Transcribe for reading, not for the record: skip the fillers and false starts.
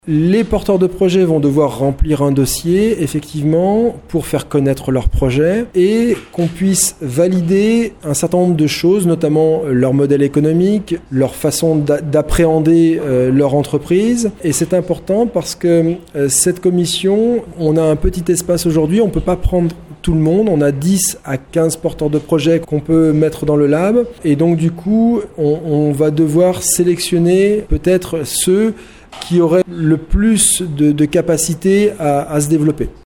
Les porteurs de projets vont devoir remplir un dossier, effectivement, pour faire connaître leur projet et qu'on puisse valider un certain nombre de choses, notamment leur modèle économique, leur façon d'appréhender leur entreprise. Et c'est important parce que cette commission, on a un petit espace aujourd'hui, on ne peut pas prendre tout le monde. On a 10 à 15 porteurs de projets qu'on peut mettre dans le lab. Et donc, du coup, on va devoir sélectionner peut-être ceux qui auraient le plus de capacité à se développer.